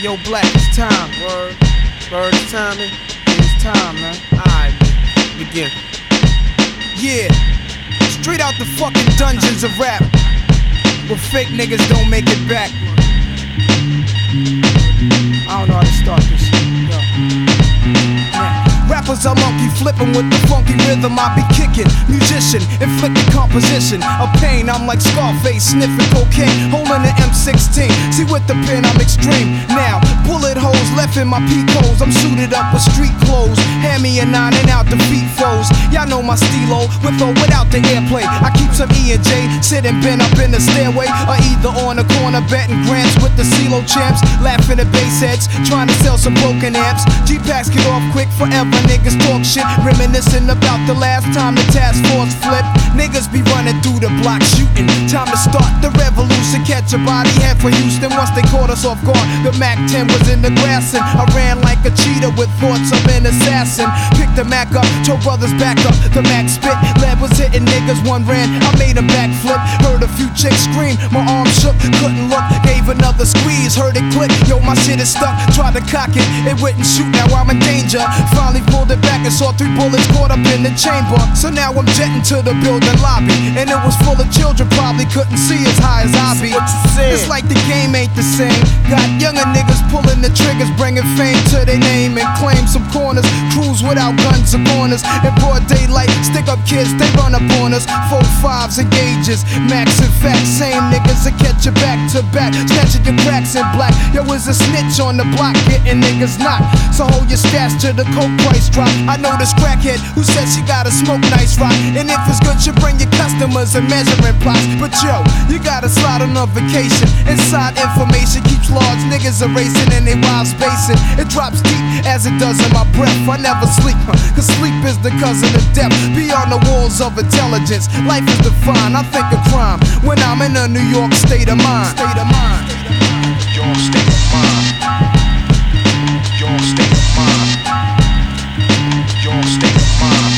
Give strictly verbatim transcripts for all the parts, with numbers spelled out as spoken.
yo, Black, it's time. Word, word, it's time, man. It's time, man. Alright, man. Begin. Yeah, straight out the fucking dungeons of rap, where fake niggas don't make it back. I don't know how to start this shit. Yo. Yeah. Rappers are monkey flipping with the funky rhythm I be kicking. Musician, inflicting composition of pain. I'm like Scarface, sniffing cocaine, holding an M sixteen. See with the pen I'm extreme. Now, bullet holes left in my peak holes. I'm suited up with street clothes. Hand me a nine and out the feet foes. Y'all know my stilo, with or without the airplay. I keep some E and J, sitting bent up in the stairway, or either on the corner betting grants with the CeeLo champs. Laughing at bass heads, trying to sell some broken amps. G-packs get off quick forever. Niggas talk shit, reminiscing about the last time the task force flipped. Niggas be running through the block shooting. Time to start the revolution. Catch a body, head for Houston. Once they caught us off guard, the Mac ten was in the grass, and I ran like a cheetah with thoughts of an assassin. Picked the Mac up, told brothers back up. The Mac spit, lead was hitting niggas. One ran, I made a backflip. Heard a few chicks scream, my arm shook, couldn't look. Gave another squeeze, heard it click. Yo, my shit is stuck. Tried to cock it, it wouldn't shoot. Now I'm in danger. Finally pulled it back and saw three bullets caught up in the chamber. So now I'm jetting to the building lobby, and it was full of children, probably couldn't see as high as I be. What you said? It's like the game ain't the same. Got younger niggas pulling the triggers, bringing fame to their name and claim some corners. Cruise without guns or corners. In broad daylight, stick up kids, they run up on us. Four fives and gauges, max and facts. Same niggas that catch you back to back, snatching your cracks in black. Yo, is a snitch on the block, getting niggas knocked. So hold your stats till the coke price drop. I know this crackhead who said she gotta smoke nice rock, and if it's good, you bring your customers and measuring plots. But yo, you gotta slide on a vacation. Inside information keeps large niggas erasing and they wives spacing. It drops deep as it does in my breath. I never sleep, huh? Cause sleep is the cousin of death. Beyond the walls of intelligence, life is defined. I think of crime when I'm in a New York state of mind. State of mind. Your state of mind. Your state of mind. Your state of mind.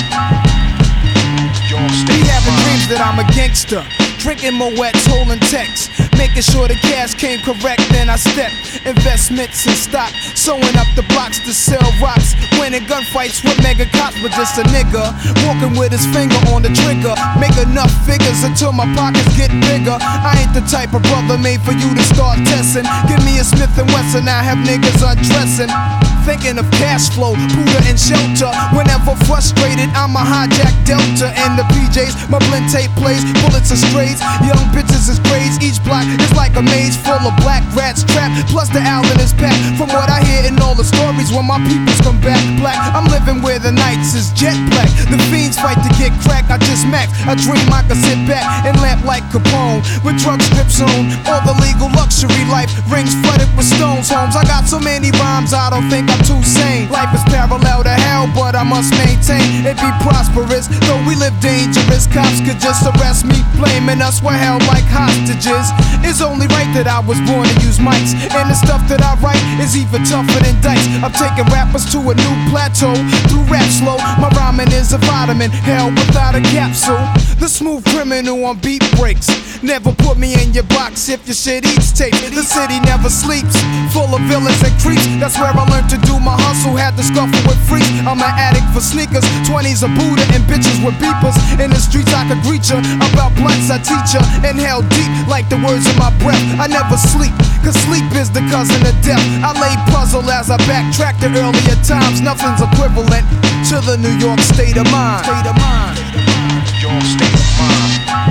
Your state Be of having mind. dreams that I'm a gangster, drinking Moet's, holding texts, making sure the cash came correct. Then I step investments and stock, sewing up the blocks to sell rocks, winning gunfights with mega cops. But just a nigga walking with his finger on the trigger, make enough figures until my pockets get bigger. I ain't the type of brother made for you to start testing. Give me a Smith and Wesson, I have niggas undressing. Thinking of cash flow, Buddha and shelter. Whenever frustrated, I'ma hijack Delta and the P Js. My blend tape plays, bullets are strays. Young bitches is grades. Each block is like a maze full of black rats trapped. Plus the Allen is packed. From what I hear in all the stories, when my peoples come back black, I'm living where the nights is jet black. The fiends fight to get crack. I just max. I dream I could sit back and lamp like Capone with drug strips on. All the legal luxury life rings flooded with stones. Homes. I got so many rhymes, I don't think I'm too sane. Life is parallel to hell, but I must maintain it be prosperous. Though we live dangerous, cops could just arrest me, blaming us for hell like hostages. It's only right that I was born to use mics, and the stuff that I write is even tougher than dice. I'm taking rappers to a new plateau through rap slow. My rhyming is a vitamin, hell without a capsule. The smooth criminal on beat breaks. Never put me in your box if your shit eats tape. The city never sleeps, full of villains and creeps. That's where I learned to do my hustle, had to scuffle with freaks. I'm an addict for sneakers, twenties a Buddha and bitches with beepers. In the streets I could greet ya, about blunts I teach ya. Inhale deep like the words in my breath. I never sleep, cause sleep is the cousin of death. I lay puzzle as I backtrack to earlier times. Nothing's equivalent to the New York state of mind. State of mind. Your state of mind.